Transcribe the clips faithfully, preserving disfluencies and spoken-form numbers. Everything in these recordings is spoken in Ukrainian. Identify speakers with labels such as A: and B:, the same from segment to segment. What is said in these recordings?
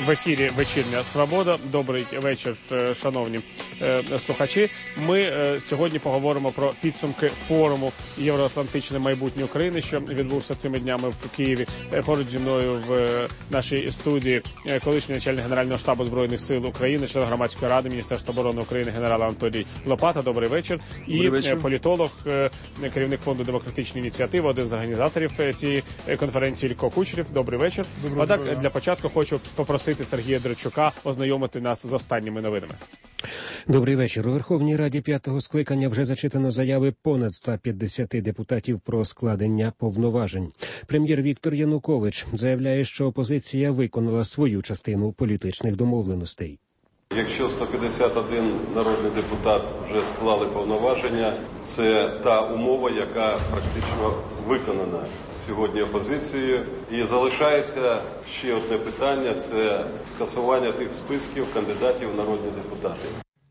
A: В ефірі «Вечірня Свобода». Добрий вечір, шановні слухачі. Ми сьогодні поговоримо про підсумки форуму «Євроатлантичне майбутнє України», що відбувся цими днями в Києві. Поруч зі мною в нашій студії колишній начальник Генерального штабу Збройних сил України, член Громадської ради Міністерства оборони України генерал Анатолій Лопата. Добрий вечір. І вечір. Політолог, керівник фонду «Демократичні ініціативи», один з організаторів цієї конференції Ілько Кучерєв. Добрий вечір. А так, для початку хочу попросити Сергія Драчука ознайомити нас з останніми новинами.
B: Добрий вечір. У Верховній Раді п'ятого скликання вже зачитано заяви понад ста п'ятдесяти депутатів про складення повноважень. Прем'єр Віктор Янукович заявляє, що опозиція виконала свою частину політичних домовленостей.
C: Якщо сто п'ятдесят один народний депутат вже склали повноваження, це та умова, яка практично виконана сьогодні опозицією. І залишається ще одне питання – це скасування тих списків кандидатів в народні депутати.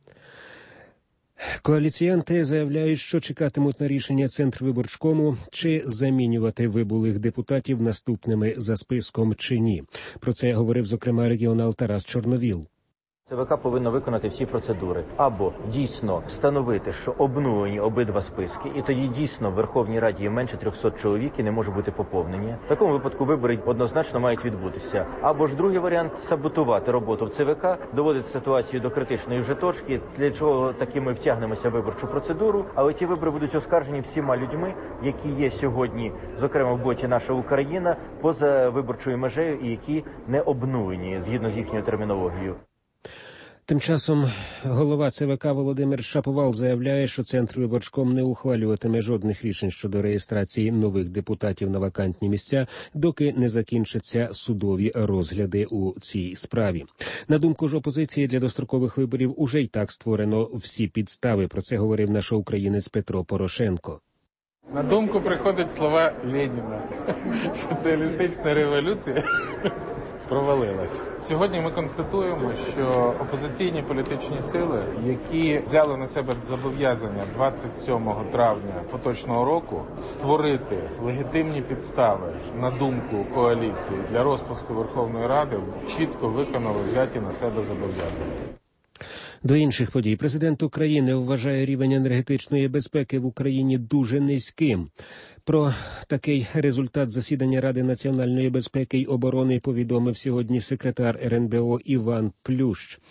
B: Коаліціянти заявляють, що чекатимуть на рішення Центрвиборчкому, чи замінювати вибулих депутатів наступними за списком чи ні. Про це говорив, зокрема, регіонал Тарас Чорновіл.
D: ЦВК повинно виконати всі процедури. Або дійсно встановити, що обнулені обидва списки, і тоді дійсно в Верховній Раді є менше трьохсот чоловік і не може бути поповнення. В такому випадку вибори однозначно мають відбутися. Або ж другий варіант – саботувати роботу в ЦВК, доводити ситуацію до критичної вже точки, для чого таки ми втягнемося в виборчу процедуру, але ті вибори будуть оскаржені всіма людьми, які є сьогодні, зокрема в боті «Наша Україна», поза виборчою межею і які не обнулені, згідно з їхньою термінологією.
B: Тим часом голова ЦВК Володимир Шаповал заявляє, що Центрвиборчком не ухвалюватиме жодних рішень щодо реєстрації нових депутатів на вакантні місця, доки не закінчаться судові розгляди у цій справі. На думку ж опозиції, для дострокових виборів уже й так створено всі підстави. Про це говорив наш українець Петро Порошенко.
E: На думку приходять слова Леніна. Соціалістична революція провалилась. Сьогодні ми констатуємо, що опозиційні політичні сили, які взяли на себе зобов'язання двадцять сьомого травня поточного року створити легітимні підстави, на думку коаліції, для розпуску Верховної Ради, чітко виконали взяті на себе зобов'язання.
B: До інших подій. Президент України вважає рівень енергетичної безпеки в Україні дуже низьким. Про такий результат засідання Ради національної безпеки й оборони повідомив сьогодні секретар ер ен бе о Іван Плющ.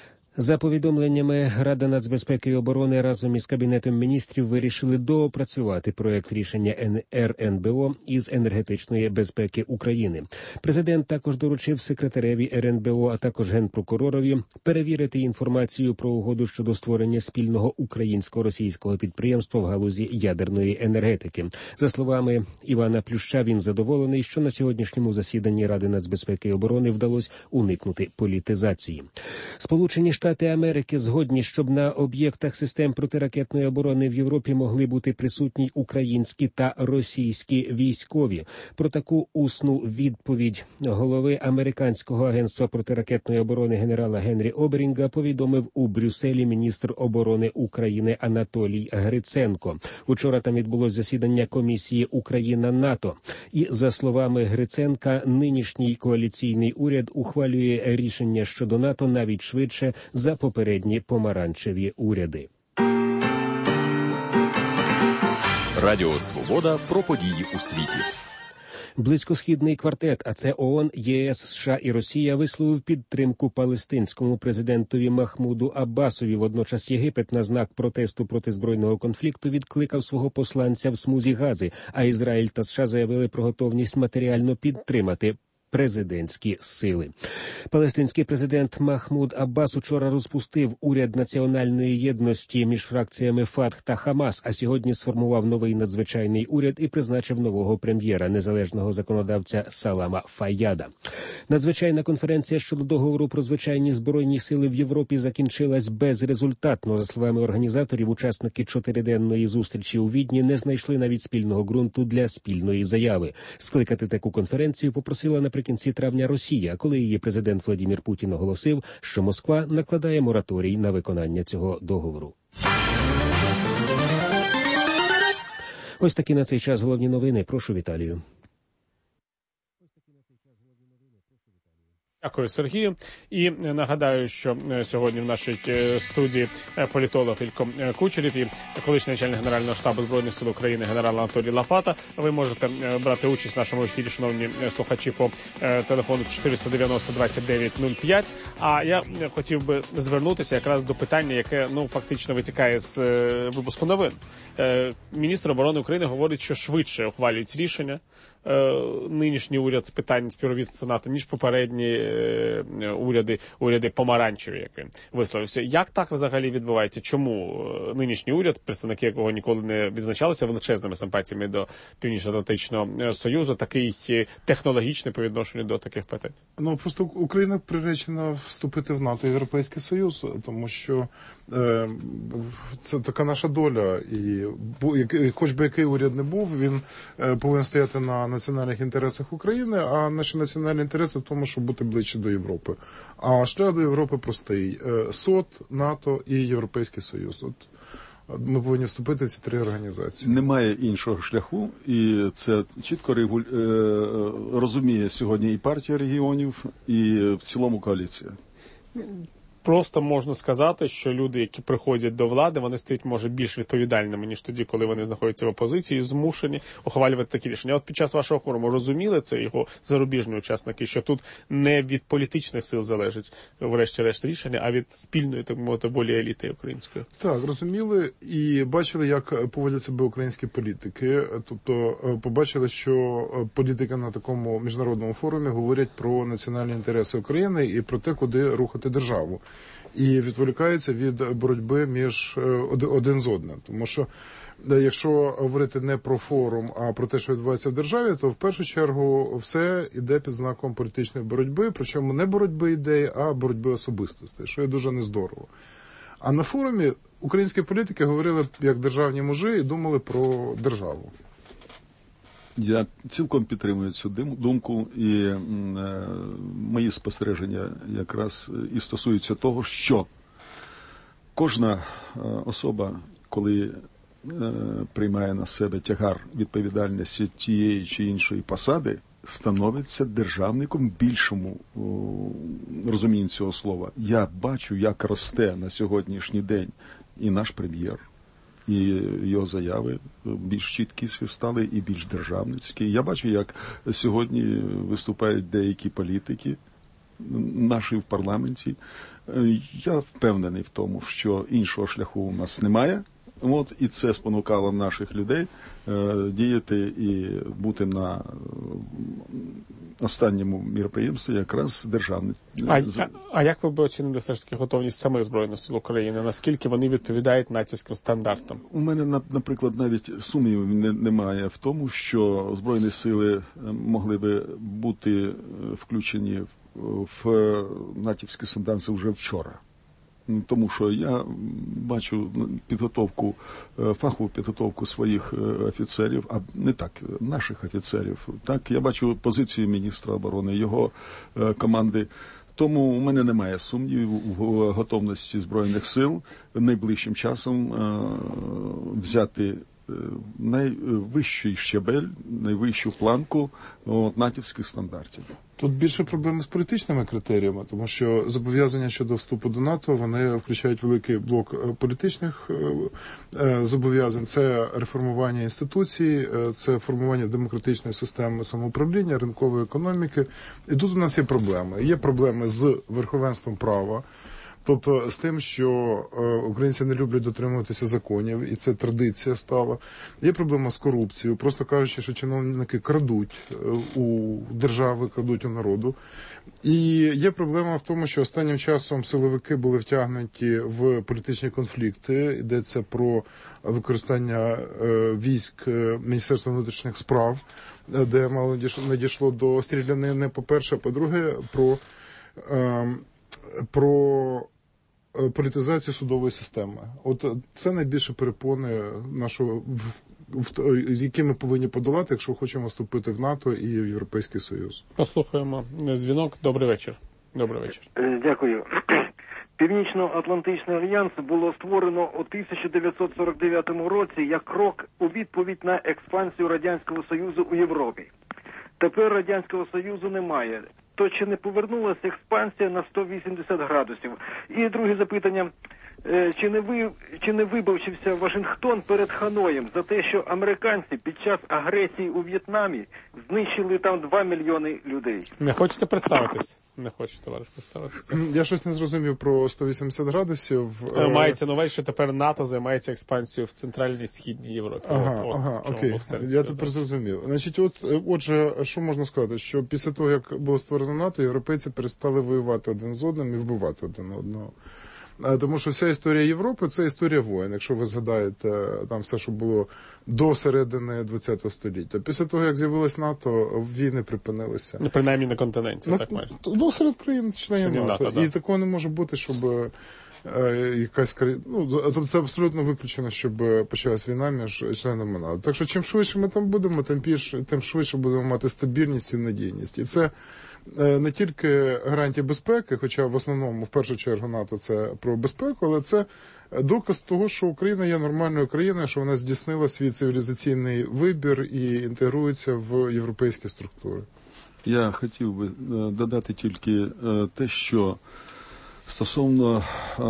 B: За повідомленнями, Рада нацбезпеки і оборони разом із Кабінетом міністрів вирішили доопрацювати проект рішення ер ен бе о із енергетичної безпеки України. Президент також доручив секретареві ер ен бе о, а також генпрокуророві перевірити інформацію про угоду щодо створення спільного українсько-російського підприємства в галузі ядерної енергетики. За словами Івана Плюща, він задоволений, що на сьогоднішньому засіданні Ради нацбезпеки і оборони вдалося уникнути політизації. Сполучені Штати Штати Америки згодні, щоб на об'єктах систем протиракетної оборони в Європі могли бути присутні українські та російські військові. Про таку усну відповідь голови Американського агентства протиракетної оборони генерала Генрі Оберінга повідомив у Брюсселі міністр оборони України Анатолій Гриценко. Учора там відбулось засідання комісії Україна-НАТО. І, за словами Гриценка, нинішній коаліційний уряд ухвалює рішення щодо НАТО навіть швидше за попередні помаранчеві уряди.
F: Радіо «Свобода» про події у світі.
B: Близькосхідний квартет, а це ООН, ЄС, США і Росія, висловив підтримку палестинському президентові Махмуду Аббасові. Водночас Єгипет на знак протесту проти збройного конфлікту відкликав свого посланця в смузі Гази, а Ізраїль та США заявили про готовність матеріально підтримати президентські сили. Палестинський президент Махмуд Аббас учора розпустив уряд національної єдності між фракціями Фатх та Хамас, а сьогодні сформував новий надзвичайний уряд і призначив нового прем'єра, незалежного законодавця Салама Фаяда. Надзвичайна конференція щодо договору про звичайні збройні сили в Європі закінчилась безрезультатно. За словами організаторів, учасники чотириденної зустрічі у Відні не знайшли навіть спільного ґрунту для спільної заяви. Скликати таку конференцію попросила наприкінці травня Росія, коли її президент Владимир Путін оголосив, що Москва накладає мораторій на виконання цього договору. Ось такі на цей час головні новини. Прошу, Віталію.
A: Дякую, Сергію. І нагадаю, що сьогодні в нашій студії політолог Ілько Кучерєв і колишній начальник Генерального штабу Збройних сил України генерал Анатолій Лопата. Ви можете брати участь в нашому ефірі, шановні слухачі, по телефону чотириста дев'яносто двадцять дев'ять нуль п'ять. А я хотів би звернутися якраз до питання, яке, ну, фактично витікає з випуску новин. Міністр оборони України говорить, що швидше ухвалюють рішення нинішній уряд з питань співробітництва НАТО, ніж попередні уряди, уряди помаранчеві, як він висловився. Як так взагалі відбувається? Чому нинішній уряд, представники якого ніколи не відзначалися величезними симпатіями до Північно-Атлантичного Союзу, такий технологічний по відношенню до таких питань?
G: Ну, просто Україна приречена вступити в НАТО і Європейський Союз, тому що е, це така наша доля. І хоч би який уряд не був, він е, повинен стояти на національних інтересах України, а наші національні інтереси в тому, щоб бути ближче до Європи. А шлях до Європи простий. СОТ, НАТО і Європейський Союз. От ми повинні вступити в ці три організації.
H: Немає іншого шляху, і це чітко регуль... розуміє сьогодні і партія регіонів, і в цілому коаліція.
A: Просто можна сказати, що люди, які приходять до влади, вони стають, може, більш відповідальними, ніж тоді, коли вони знаходяться в опозиції, змушені ухвалювати такі рішення. От під час вашого форуму розуміли це його зарубіжні учасники, що тут не від політичних сил залежить, врешті-решт, рішення, а від спільної, так мовити, волі еліти української?
G: Так, розуміли і бачили, як поводять себе українські політики. Тобто побачили, що політики на такому міжнародному форумі говорять про національні інтереси України і про те, куди рухати державу. І відволікаються від боротьби між один з одним. Тому що, якщо говорити не про форум, а про те, що відбувається в державі, то в першу чергу все йде під знаком політичної боротьби, причому не боротьби ідей, а боротьби особистостей, що є дуже нездорово. А на форумі українські політики говорили як державні мужі і думали про державу.
H: Я цілком підтримую цю думку, і е, мої спостереження якраз і стосуються того, що кожна особа, коли е, приймає на себе тягар відповідальності тієї чи іншої посади, становиться державником в більшому о, розумінні цього слова. Я бачу, як росте на сьогоднішній день і наш прем'єр, і його заяви більш чіткі стали і більш державницькі. Я бачу, як сьогодні виступають деякі політики наші в парламенті. Я впевнений в тому, що іншого шляху у нас немає. От, і це спонукало наших людей е, діяти і бути на останньому міроприємстві якраз державне.
A: А, а, а як ви б оцінили все ж таки готовність самих Збройних сил України? Наскільки вони відповідають націвським стандартам?
H: У мене, наприклад, навіть сумнівів не, немає в тому, що Збройні сили могли би бути включені в натівські стандарти вже вчора. Тому що я бачу підготовку, фахову підготовку своїх офіцерів, а не так, наших офіцерів. Так, я бачу позицію міністра оборони, його команди. Тому у мене немає сумнівів в готовності Збройних сил найближчим часом взяти найвищий щебель, найвищу планку от, натівських стандартів.
G: Тут більше проблеми з політичними критеріями, тому що зобов'язання щодо вступу до НАТО, вони включають великий блок політичних зобов'язань. Це реформування інституцій, це формування демократичної системи самоуправління, ринкової економіки. І тут у нас є проблеми. Є проблеми з верховенством права, тобто з тим, що українці не люблять дотримуватися законів, і це традиція стала. Є проблема з корупцією, просто кажучи, що чиновники крадуть у держави, крадуть у народу. І є проблема в тому, що останнім часом силовики були втягнуті в політичні конфлікти. Йдеться про використання військ Міністерства внутрішніх справ, де мало не дійшло до стрілянини, по-перше. По-друге, про, про політизацію судової системи. От це найбільше перепони нашого, які ми повинні подолати, якщо хочемо вступити в НАТО і в Європейський Союз.
A: Послухаємо дзвінок. Добрий вечір. Добрий вечір.
I: Дякую. Північно-Атлантичний альянс було створено у тисяча дев'ятсот сорок дев'ятому році як крок у відповідь на експансію Радянського Союзу у Європі. Тепер Радянського Союзу немає. то чи не повернулася експансія на сто вісімдесят градусів? І друге запитання. Чи не ви чи не вибачився Вашингтон перед Ханоєм за те, що американці під час агресії у В'єтнамі знищили там два мільйони людей?
A: Не хочете представитись? Не хочу, товариш, представитися.
G: Я щось не зрозумів про сто вісімдесят градусів.
A: Мається на увазі, що тепер НАТО займається експансією в Центральній і Східній Європі.
G: Ага,
A: от,
G: ага,
A: от,
G: окей. Я тепер зрозумів. Значить, от, отже, що можна сказати? Що після того, як було створено НАТО, європейці перестали воювати один з одним і вбивати один одного. Тому що вся історія Європи – це історія воєн. Якщо ви згадаєте там все, що було до середини ХХ століття. Після того, як з'явилось НАТО, війни припинилися.
A: Ну, принаймні на континенті,
G: ну,
A: так майже.
G: Ну, серед країн-членів НАТО.
A: НАТО да.
G: І такого не може бути, щоб е, якась... Ну, тобто це абсолютно виключено, щоб почалась війна між членами НАТО. Так що чим швидше ми там будемо, тим, більше, тим швидше будемо мати стабільність і надійність. І це не тільки гарантія безпеки, хоча в основному, в першу чергу, НАТО це про безпеку, але це доказ того, що Україна є нормальною країною, що вона здійснила свій цивілізаційний вибір і інтегрується в європейські структури.
H: Я хотів би додати тільки те, що стосовно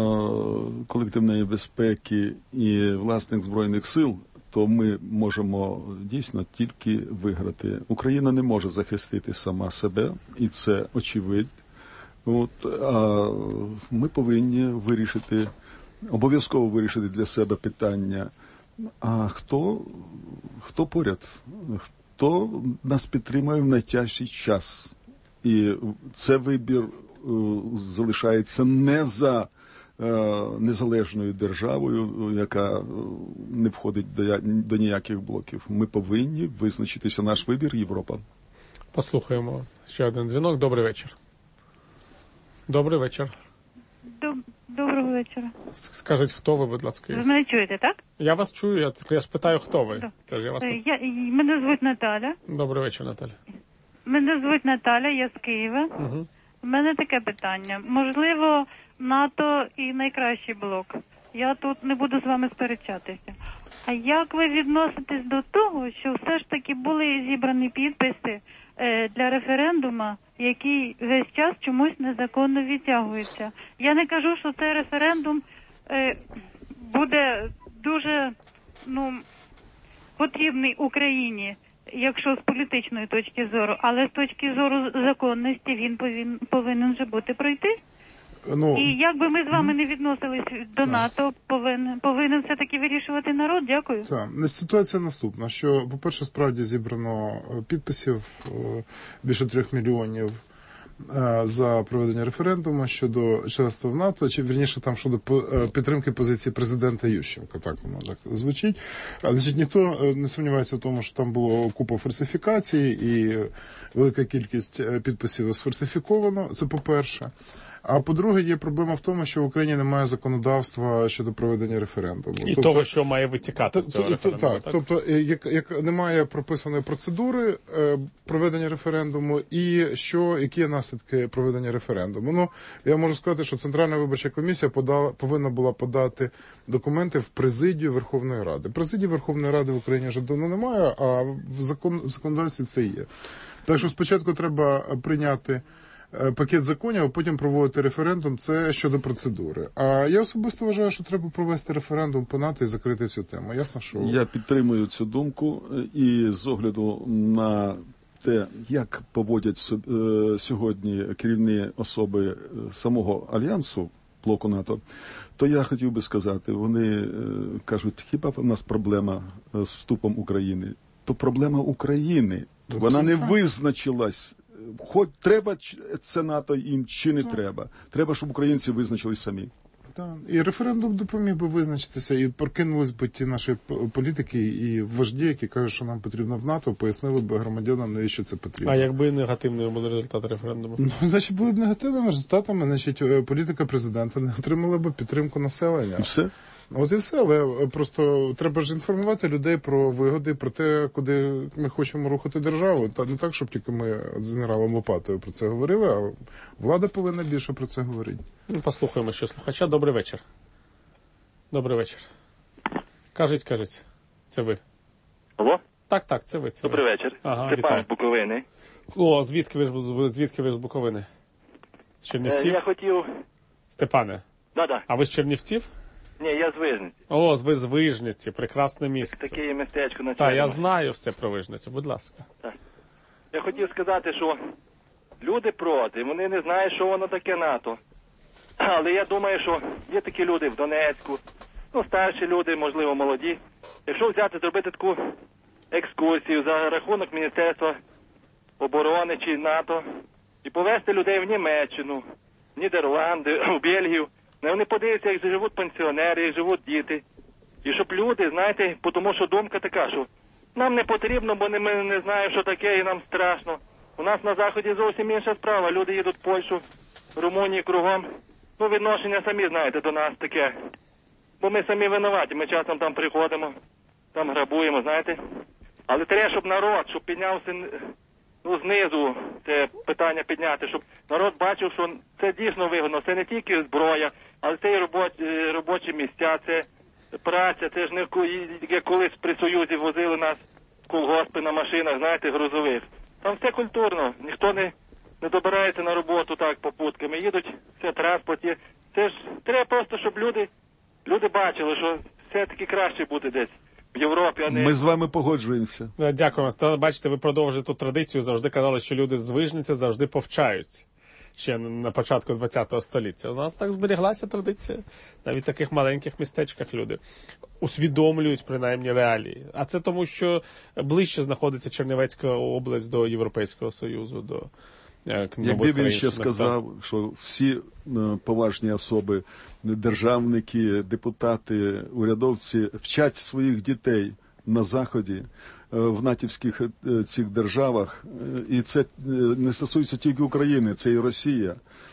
H: колективної безпеки і власних Збройних сил, то ми можемо дійсно тільки виграти. Україна не може захистити сама себе, і це очевидно. От, а ми повинні вирішити, обов'язково вирішити для себе питання, а хто, хто поряд, хто нас підтримує в найтяжчий час. І це вибір залишається не за незалежною державою, яка не входить до, до ніяких блоків. Ми повинні визначитися, наш вибір – Європа.
A: Послухаємо ще один дзвінок. Добрий вечір. Добрий вечір.
J: Доброго вечора.
A: Скажіть, хто ви, будь ласка?
J: Ви мене чуєте, так?
A: Я вас чую, я, я спитаю, хто ви. Це ж я вас...
J: я, мене звуть Наталя.
A: Добрий вечір, Наталя.
J: Мене звуть Наталя, я з Києва.
A: Угу.
J: У мене таке питання. Можливо, НАТО і найкращий блок. Я тут не буду з вами сперечатися. А як ви відноситесь до того, що все ж таки були зібрані підписи е, для референдуму, який весь час чомусь незаконно відтягується? Я не кажу, що цей референдум е, буде дуже, ну, потрібний Україні, якщо з політичної точки зору, але з точки зору законності він повин, повинен же бути пройти. Ну, і як би ми з вами не відносились до НАТО, повинен, повинен все-таки вирішувати народ. Дякую.
G: Так, ситуація наступна, що, по-перше, справді зібрано підписів більше трьох мільйонів за проведення референдуму щодо членства в НАТО, чи, вірніше, там щодо підтримки позиції президента Ющенка, так воно так звучить. Значить, ніхто не сумнівається в тому, що там було купа фальсифікацій і велика кількість підписів сфальсифіковано, це по-перше. А по-друге, є проблема в тому, що в Україні немає законодавства щодо проведення референдуму.
A: І тобто, того, що має витікати з цього референдуму.
G: Так, так? Тобто, як, як немає прописаної процедури е, проведення референдуму і що, які є наслідки проведення референдуму. Ну, я можу сказати, що Центральна виборча комісія подала, повинна була подати документи в президію Верховної Ради. Президії Верховної Ради в Україні вже давно немає, а в, закон, в законодавстві це є. Так що спочатку треба прийняти пакет законів, а потім проводити референдум, це щодо процедури. А я особисто вважаю, що треба провести референдум по НАТО і закрити цю тему. Ясно, що...
H: Я підтримую цю думку і з огляду на те, як поводять сьогодні керівні особи самого Альянсу, блоку НАТО, то я хотів би сказати, вони кажуть, хіба в нас проблема з вступом України? То проблема України. Вона не визначилась. Хоч треба це НАТО їм чи не треба. Треба, щоб українці визначились самі.
G: Так. І референдум допоміг би визначитися, і прокинулись би ті наші політики і вожді, які кажуть, що нам потрібно в НАТО, пояснили б громадянам, навіщо це потрібно.
A: А якби негативними були результати референдуму?
G: Ну, значить, були б негативними результатами, значить, політика президента не отримала б підтримку населення.
H: І все?
G: От і все, але просто треба ж інформувати людей про вигоди, про те, куди ми хочемо рухати державу. Та не так, щоб тільки ми з генералом Лопатою про це говорили, а влада повинна більше про це говорити.
A: Ну, послухаємо ще слухача. Добрий вечір. Добрий вечір. Кажіть, кажіть. Це ви.
K: Алло?
A: Так, так, це ви. Це
K: Добрий
A: ви.
K: вечір.
A: Ага,
K: Степан
A: вітаю.
K: з Буковини.
A: О, звідки ви ж, звідки ви з Буковини? З Чернівців?
K: Е, я хотів...
A: Степане,
K: Да-да.
A: а ви з Чернівців?
K: Ні, я з Вижниці.
A: О, ви з Вижниці, прекрасне місце.
K: Таке є містечко на
A: Так, я
K: Чернівці.
A: знаю все про Вижницю, будь ласка.
K: Так. Я хотів сказати, що люди проти, вони не знають, що воно таке НАТО. Але я думаю, що є такі люди в Донецьку, ну, старші люди, можливо, молоді. Якщо взяти, зробити таку екскурсію за рахунок Міністерства оборони чи НАТО і повезти людей в Німеччину, в Нідерланди, в Бельгію, вони подивляться, як живуть пенсіонери, як живуть діти. І щоб люди, знаєте, тому що думка така, що нам не потрібно, бо ми не знаємо, що таке, і нам страшно. У нас на Заході зовсім інша справа. Люди їдуть в Польщу, Румунію кругом. Ну, відношення самі знаєте до нас таке. Бо ми самі винуваті, ми часом там приходимо, там грабуємо, знаєте. Але треба, щоб народ, щоб піднявся, ну, знизу це питання підняти, щоб народ бачив, що це дійсно вигодно. Це не тільки зброя, але це і робочі, робочі місця, це праця, це ж не як колись при Союзі возили нас в колгоспи на машинах, знаєте, грузових. Там все культурно, ніхто не, не добирається на роботу так попутками, їдуть, все транспорт є. Це ж треба просто, щоб люди, люди бачили, що все-таки краще буде десь в Європі, а не...
H: Ми з вами погоджуємося.
A: Дякую вам. Бачите, ви продовжуєте ту традицію. Завжди казали, що люди з Вижниці завжди повчаються. Ще на початку ХХ століття. У нас так зберіглася традиція. Навіть в таких маленьких містечках люди усвідомлюють, принаймні, реалії. А це тому, що ближче знаходиться Чернівецька область до Європейського Союзу, до
H: Якби він ще сказав, що всі поважні особи, державники, депутати, урядовці вчать своїх дітей на Заході, в натівських цих державах, і це не стосується тільки України, це і Росія.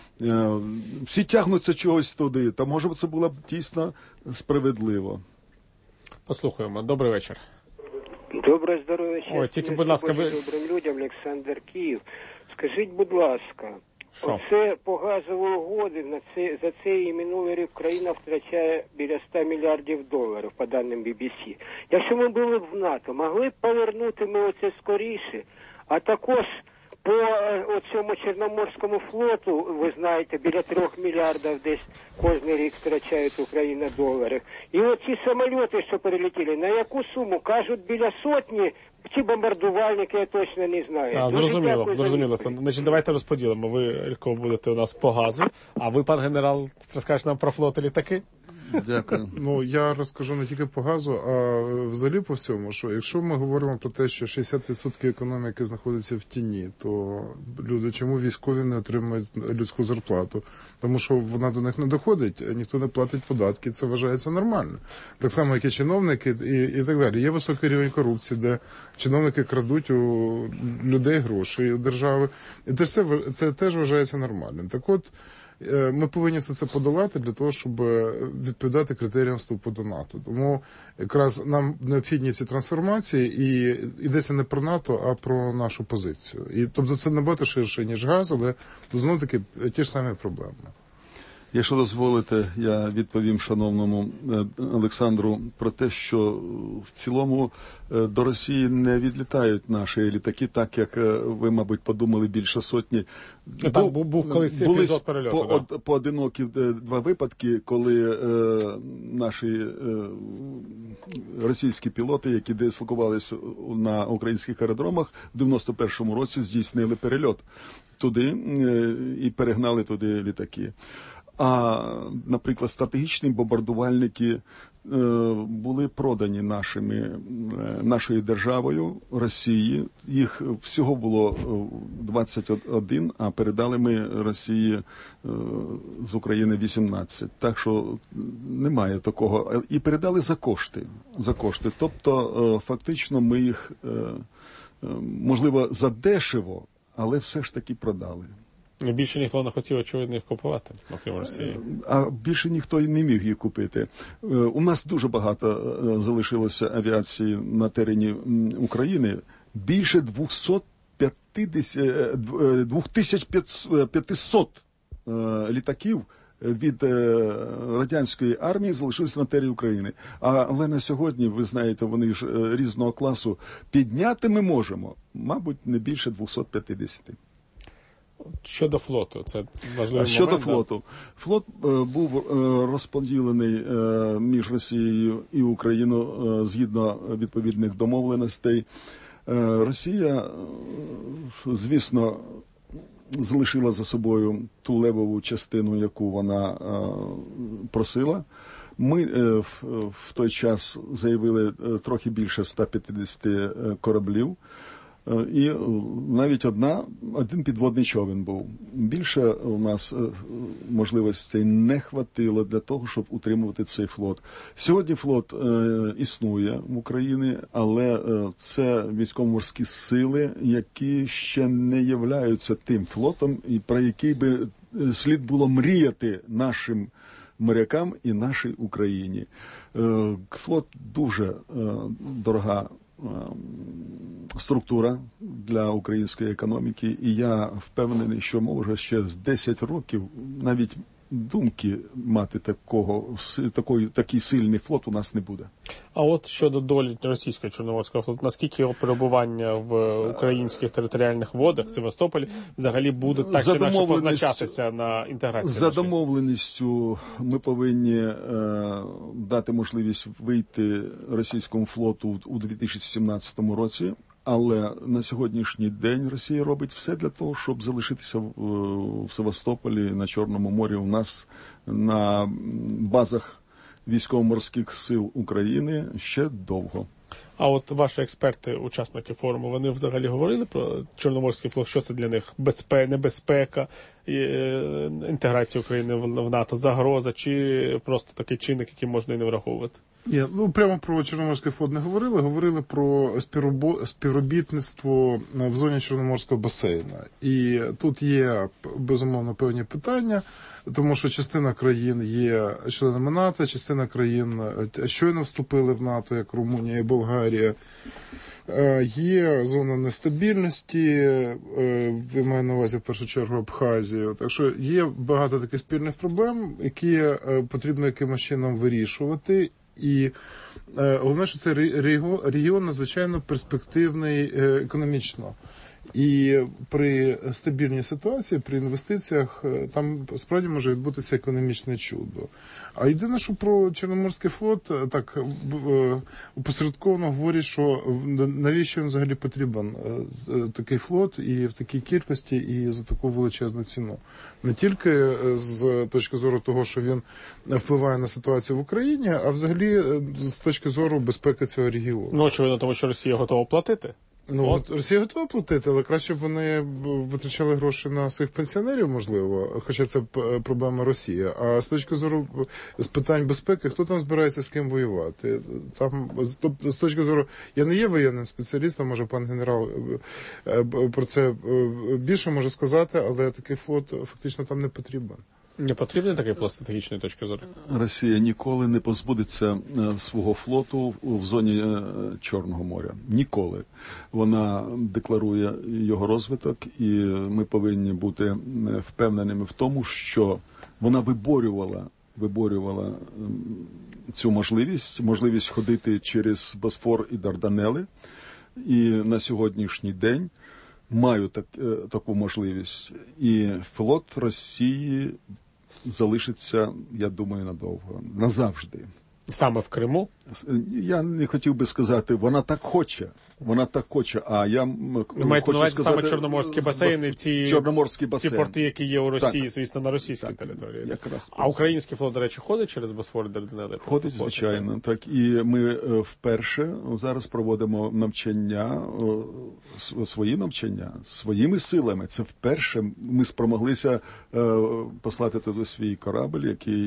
H: Всі тягнуться чогось туди, та може це було б дійсно справедливо.
A: Послухаємо. Добрий вечір.
L: Доброго здоров'я.
A: Ой, тільки, будь ласка, ви...
L: Добрим людям, Олександр Київ. Скажіть, будь ласка,
A: Що?
L: оце по газовій угоді на це, за цей і минулий рік Україна втрачає біля ста мільярдів доларів, по даним бі бі сі. Якщо ми були б в НАТО, могли б повернути ми оце скоріше, а також по цьому Чорноморському флоту, ви знаєте, біля трьох мільярдів десь кожен рік втрачають Україна доларів. І оці самоліти, що перелетіли, на яку суму? Кажуть, біля сотні, чи бомбардувальники, я точно не знаю.
A: А, зрозуміло, зрозуміло. Значить, давайте розподілимо. Ви, Ілько, будете у нас по газу, а ви, пан генерал, розкажете нам про флот і літаки?
G: Дякую. Ну, я розкажу не тільки по газу, а взагалі по всьому, що якщо ми говоримо про те, що шістдесят відсотків економіки знаходиться в тіні, то люди, чому військові не отримують людську зарплату? Тому що вона до них не доходить, ніхто не платить податки, це вважається нормально. Так само, як і чиновники і, і так далі. Є високий рівень корупції, де чиновники крадуть у людей гроші, у держави. І це, це, це теж вважається нормальним. Так от, ми повинні все це подолати для того, щоб відповідати критеріям вступу до НАТО. Тому якраз нам необхідні ці трансформації, і йдеться не про НАТО, а про нашу позицію. І тобто це набагато ширше, ніж газ, але знову таки ті ж самі проблеми.
H: Якщо дозволите, я відповім шановному Олександру про те, що в цілому до Росії не відлітають наші літаки, так як ви, мабуть, подумали, більше сотні.
A: Так, був, був колись епізод перельоту.
H: По,
A: да.
H: поодинокі два випадки, коли е, наші е, російські пілоти, які дислокувалися на українських аеродромах, в дев'яносто першому році здійснили перельот туди е, і перегнали туди літаки. А, наприклад, стратегічні бомбардувальники е, були продані нашими, е, нашою державою Росії. Їх всього було двадцять один, а передали ми Росії е, з України вісімнадцять. Так що немає такого. І передали за кошти. За кошти. Тобто, е, фактично, ми їх, е, е, можливо, задешево, але все ж таки продали.
A: Більше ніхто не хотів, очевидно, їх купувати, окрім Росії.
H: А більше ніхто і не міг їх купити. У нас дуже багато залишилося авіації на терені України. Більше двісті п'ятдесят, дві тисячі п'ятсот літаків від е, радянської армії залишилися на території України. А, але на сьогодні, ви знаєте, вони ж е, різного класу. Підняти ми можемо, мабуть, не більше двісті п'ятдесят.
A: Щодо флоту, це важливий
H: Щодо
A: момент.
H: флоту. Да? Флот е, був е, розподілений е, між Росією і Україною е, згідно відповідних домовленостей. Е, Росія, е, звісно, залишила за собою ту левову частину, яку вона е, просила. Ми е, в, в той час заявили е, трохи більше ста п'ятдесят кораблів. І навіть одна, один підводний човен був. Більше у нас можливостей не хватило для того, щоб утримувати цей флот. Сьогодні флот е, існує в Україні, але е, це військово-морські сили, які ще не являються тим флотом, і про який би слід було мріяти нашим морякам і нашій Україні. Е, флот дуже е, дорога структура для української економіки, і я впевнений, що може ще з десять років навіть думки мати такого, такої, такий сильний флот у нас не буде.
A: А от щодо долі російського Чорноморського флоту, наскільки його перебування в українських територіальних водах в Севастополі взагалі буде так чи інакше позначатися на інтеграції?
H: За нашої? Домовленістю ми повинні е, дати можливість вийти російському флоту у дві тисячі сімнадцятому році. Але на сьогоднішній день Росія робить все для того, щоб залишитися в, в Севастополі, на Чорному морі. У нас на базах військово-морських сил України ще довго.
A: А от ваші експерти, учасники форуму, вони взагалі говорили про Чорноморський флот? Що це для них? Безпека, небезпека, інтеграція України в НАТО, загроза, чи просто такий чинник, який можна і не враховувати?
G: Ні, ну прямо про Чорноморський флот не говорили, говорили про співробітництво в зоні Чорноморського басейну. І тут є, безумовно, певні питання, тому що частина країн є членами НАТО, частина країн щойно вступили в НАТО, як Румунія і Болгарія. Є зона нестабільності, ви маю на увазі в першу чергу Абхазію. Так що є багато таких спільних проблем, які потрібно якимось чином вирішувати. І е, головне, що цей регіон надзвичайно перспективний е, економічно. І при стабільній ситуації, при інвестиціях, там справді може відбутися економічне чудо. А єдине, що про Чорноморський флот, так опосередковано говорять, що навіщо він взагалі потрібен, такий флот, і в такій кількості, і за таку величезну ціну. Не тільки з точки зору того, що він впливає на ситуацію в Україні, а взагалі з точки зору безпеки цього регіону.
A: Ну, очевидно, тому що Росія готова платити.
G: Ну, от Росія готова платити, але краще б вони витрачали гроші на своїх пенсіонерів, можливо, хоча це проблема Росії. А з точки зору з питань безпеки, хто там збирається з ким воювати? Там, з точки зору, я не є воєнним спеціалістом, може пан генерал про це більше може сказати, але такий флот фактично там не потрібен.
A: Не потрібен такий флот з стратегічної точки зору?
H: Росія ніколи не позбудеться свого флоту в зоні Чорного моря. Ніколи. Вона декларує його розвиток, і ми повинні бути впевненими в тому, що вона виборювала, виборювала цю можливість, можливість ходити через Босфор і Дарданели. І на сьогоднішній день маю так, таку можливість. І флот Росії залишиться, я думаю, надовго, назавжди.
A: Саме в Криму?
H: Я не хотів би сказати, вона так хоче, вона так хоче, а я
A: ну, маєте на увазі саме Чорноморські басейни, ці,
H: Чорноморські басейни.
A: ці порти, які є у Росії,
H: так.
A: звісно, на російській
H: так,
A: території.
H: Якраз
A: а український флот, до речі, ходить через Босфор і Дарданели?
H: Ходить, звичайно. Так. І ми вперше зараз проводимо навчання, свої навчання, своїми силами. Це вперше ми спромоглися послати туди свій корабль, який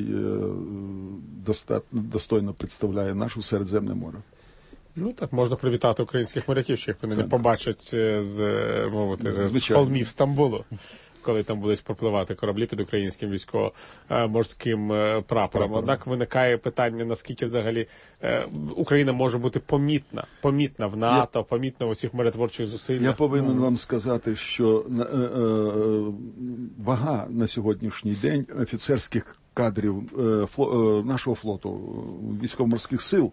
H: достойно представляє нашу Середземне море.
A: Ну так, можна привітати українських моряків, що їх вони побачать з, мовити, з холмів Стамбулу, коли там будуть пропливати кораблі під українським військово-морським прапором. Однак виникає питання, наскільки взагалі Україна може бути помітна, помітна в НАТО, Я... помітна в усіх миротворчих зусиллях.
H: Я повинен ну... вам сказати, що е, е, вага на сьогоднішній день офіцерських кадрів нашого флоту, військово-морських сил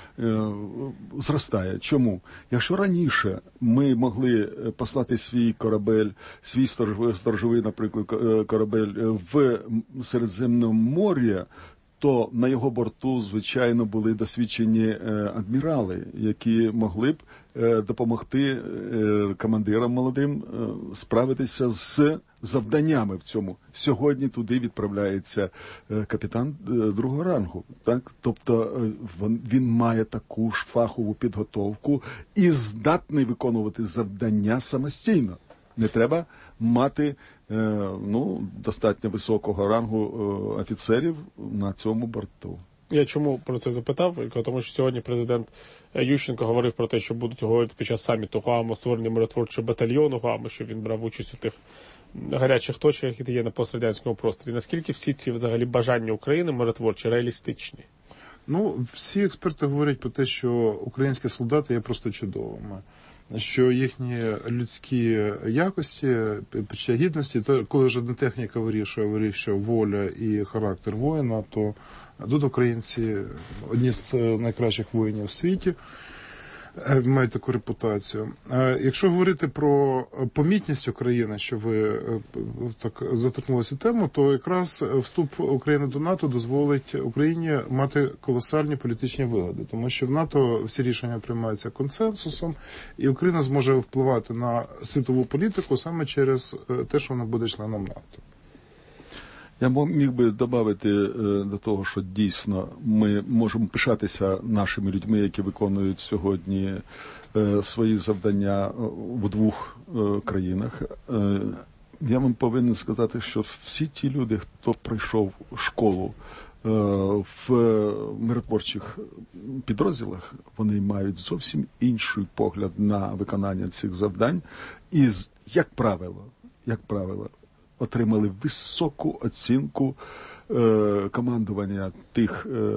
H: зростає. Чому? Якщо раніше ми могли послати свій корабель, свій сторожовий, наприклад, корабель в Середземному морі, то на його борту, звичайно, були досвідчені адмірали, які могли б допомогти командирам молодим справитися з завданнями в цьому. Сьогодні туди відправляється капітан другого рангу. Так? Тобто він має таку ж фахову підготовку і здатний виконувати завдання самостійно. Не треба мати ну, достатньо високого рангу офіцерів на цьому борту.
A: Я чому про це запитав? Тому що сьогодні президент Ющенко говорив про те, що будуть говорити під час саміту ГУАМу, створення миротворчого батальйону ГУАМу, що він брав участь у тих гарячих точках, які є на пострадянському просторі. Наскільки всі ці взагалі бажання України миротворчі реалістичні?
G: Ну, всі експерти говорять про те, що українські солдати є просто чудовими. Що їхні людські якості, почуття гідності, то коли вже не техніка вирішує, вирішує воля і характер воїна, то тут українці одні з найкращих воїнів в світі, мають таку репутацію. Якщо говорити про помітність України, що ви так заторкнулися тему, то якраз вступ України до НАТО дозволить Україні мати колосальні політичні вигоди, тому що в НАТО всі рішення приймаються консенсусом, і Україна зможе впливати на світову політику саме через те, що вона буде членом НАТО.
H: Я міг би додати до того, що дійсно ми можемо пишатися нашими людьми, які виконують сьогодні свої завдання в двох країнах. Я вам повинен сказати, що всі ті люди, хто пройшов школу в миротворчих підрозділах, вони мають зовсім інший погляд на виконання цих завдань і, як правило, як правило, отримали високу оцінку е, командування тих е,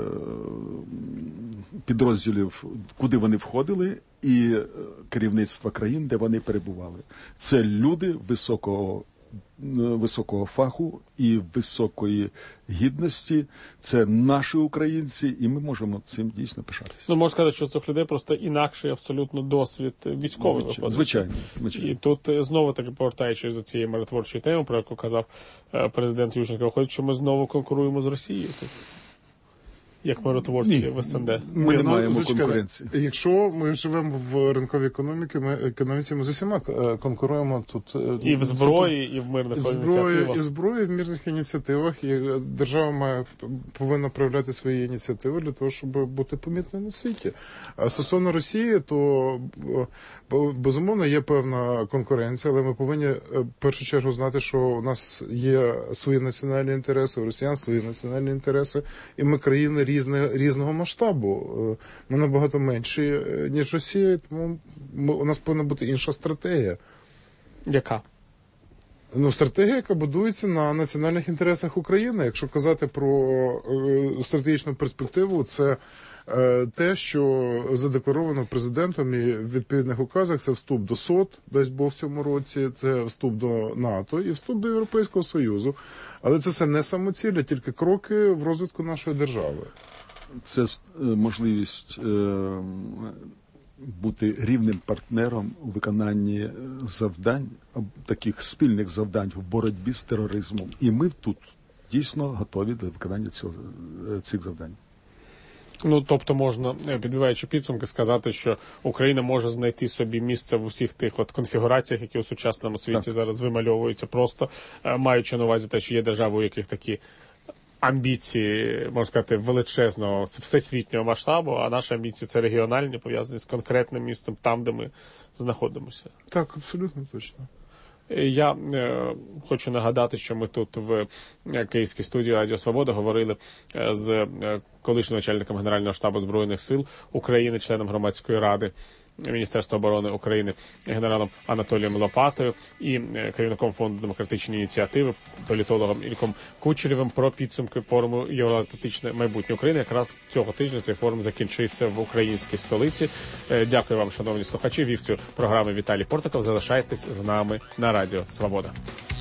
H: підрозділів, куди вони входили, і керівництва країн, де вони перебували. Це люди високого, високого фаху і високої гідності. Це наші українці, і ми можемо цим дійсно пишатися.
A: Ну, можна сказати, що цих людей просто інакший абсолютно досвід військовий виходить.
H: Звичайно, звичайно.
A: І тут знову таки повертаючись до цієї миротворчої теми, про яку казав президент Ющенко, виходить, що ми знову конкуруємо з Росією тут. Як миротворці
H: Ні,
A: в СНД.
H: Ми не
G: ну,
H: маємо
G: зачекайте.
H: конкуренції.
G: Якщо ми живемо в ринковій економіці, ми економіці ми з усіма конкуруємо тут.
A: І в зброї, і в мирних
G: і в зброї,
A: ініціативах.
G: І в зброї, і в мирних ініціативах. І держава має, повинна проявляти свої ініціативи для того, щоб бути помітною на світі. А стосовно Росії, то безумовно є певна конкуренція, але ми повинні в першу чергу знати, що у нас є свої національні інтереси, у росіян свої національні інтереси, і ми країни різне, різного масштабу. Ми набагато менші, ніж Росія, тому ми, у нас повинна бути інша стратегія.
A: Яка?
G: Ну, стратегія, яка будується на національних інтересах України. Якщо казати про е, стратегічну перспективу, це е, те, що задекларовано президентом і в відповідних указах, це вступ до СОТ, дасть Бог в цьому році, це вступ до НАТО і вступ до Європейського Союзу. Але це все не самоціль, а тільки кроки в розвитку нашої держави.
H: Це можливість е, бути рівним партнером у виконанні завдань, таких спільних завдань в боротьбі з тероризмом. І ми тут дійсно готові до виконання цього, цих завдань.
A: Ну, тобто можна, підбиваючи підсумки, сказати, що Україна може знайти собі місце в усіх тих от конфігураціях, які у сучасному світі так. зараз вимальовуються, просто маючи на увазі те, що є держави, у яких такі амбіції, можна сказати, величезного, всесвітнього масштабу, а наші амбіції – це регіональні, пов'язані з конкретним місцем, там, де ми знаходимося.
G: Так, абсолютно точно.
A: Я е, хочу нагадати, що ми тут в Київській студії Радіо Свобода говорили з е, колишнім начальником Генерального штабу Збройних сил України, членом Громадської ради Міністерства оборони України генералом Анатолієм Лопатою і керівником Фонду демократичної ініціативи, політологом Ільком Кучерєвим про підсумки форуму «Євроатлантичне майбутнє України». Якраз цього тижня цей форум закінчився в українській столиці. Дякую вам, шановні слухачі. Вів цю програму Віталій Портаков. Залишайтесь з нами на Радіо Свобода.